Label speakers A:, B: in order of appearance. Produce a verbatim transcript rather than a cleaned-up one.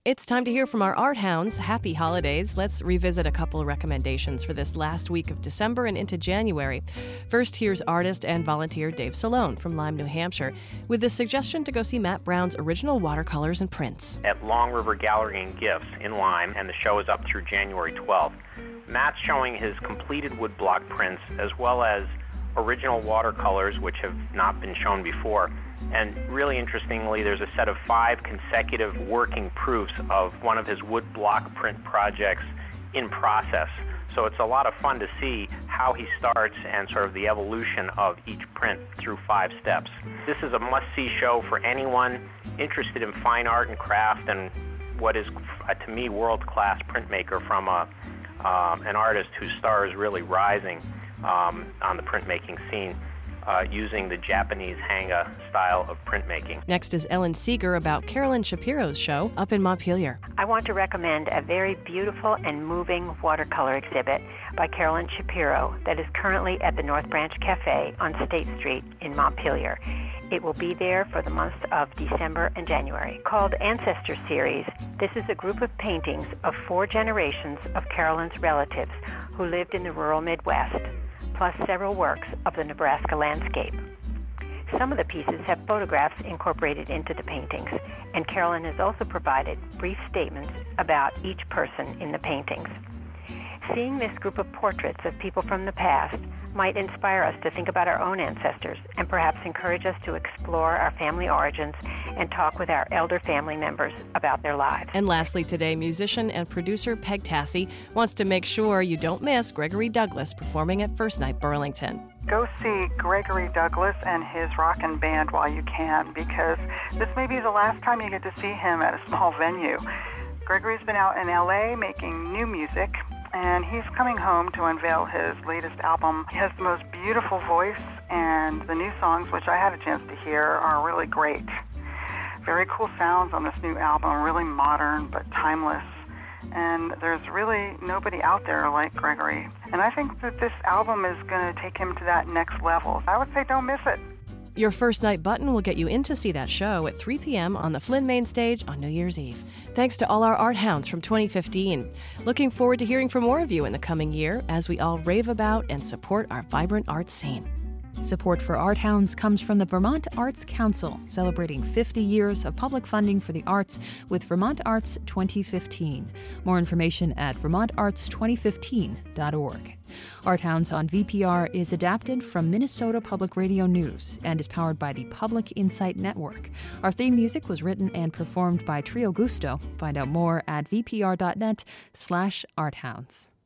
A: It's time to hear from our art hounds. Happy holidays. Let's revisit a couple of recommendations for this last week of December and into January. First, here's artist and volunteer Dave Salone from Lyme, New Hampshire, with the suggestion to go see Matt Brown's original watercolors and prints.
B: At Long River Gallery and Gifts in Lyme, and the show is up through January twelfth. Matt's showing his completed woodblock prints as well as original watercolors, which have not been shown before. And really interestingly, there's a set of five consecutive working proofs of one of his woodblock print projects in process. So it's a lot of fun to see how he starts and sort of the evolution of each print through five steps. This is a must-see show for anyone interested in fine art and craft and what is, uh, to me, world-class printmaker from a, um, an artist whose star is really rising um, on the printmaking scene. Uh, using the Japanese hanga style of printmaking.
A: Next is Ellen Seeger about Carolyn Shapiro's show up in Montpelier.
C: I want to recommend a very beautiful and moving watercolor exhibit by Carolyn Shapiro that is currently at the North Branch Cafe on State Street in Montpelier. It will be there for the months of December and January. Called Ancestor Series, this is a group of paintings of four generations of Carolyn's relatives who lived in the rural Midwest, plus several works of the Nebraska landscape. Some of the pieces have photographs incorporated into the paintings, and Carolyn has also provided brief statements about each person in the paintings. Seeing this group of portraits of people from the past might inspire us to think about our own ancestors and perhaps encourage us to explore our family origins and talk with our elder family members about their lives.
A: And lastly today, musician and producer Peg Tassi wants to make sure you don't miss Gregory Douglas performing at First Night Burlington.
D: Go see Gregory Douglas and his rockin' band while you can, because this may be the last time you get to see him at a small venue. Gregory's been out in L A making new music, and he's coming home to unveil his latest album. He has the most beautiful voice, and the new songs, which I had a chance to hear, are really great. Very cool sounds on this new album, really modern but timeless. And there's really nobody out there like Gregory. And I think that this album is going to take him to that next level. I would say don't miss it.
A: Your First Night button will get you in to see that show at three p.m. on the Flynn Main Stage on New Year's Eve. Thanks to all our art hounds from twenty fifteen. Looking forward to hearing from more of you in the coming year as we all rave about and support our vibrant art scene.
E: Support for Art Hounds comes from the Vermont Arts Council, celebrating fifty years of public funding for the arts with Vermont Arts twenty fifteen. More information at vermont arts twenty fifteen dot org. Art Hounds on V P R is adapted from Minnesota Public Radio News and is powered by the Public Insight Network. Our theme music was written and performed by Trio Gusto. Find out more at v p r dot net slash art hounds.